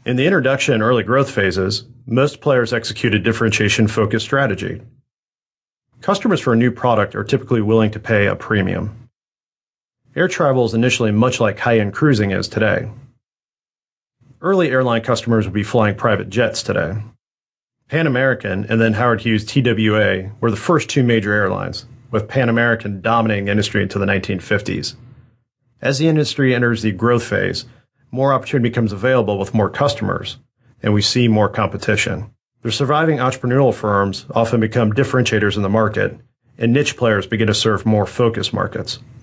In the introduction and early growth phases, most players execute a differentiation-focused strategy. Customers for a new product are typically willing to pay a premium. Air travel is initially much like high-end cruising is today. Early airline customers would be flying private jets today. Pan American and then Howard Hughes TWA were the first two major airlines, with Pan American dominating the industry until the 1950s. As the industry enters the growth phase, more opportunity becomes available with more customers, and we see more competition. The surviving entrepreneurial firms often become differentiators in the market, and niche players begin to serve more focused markets.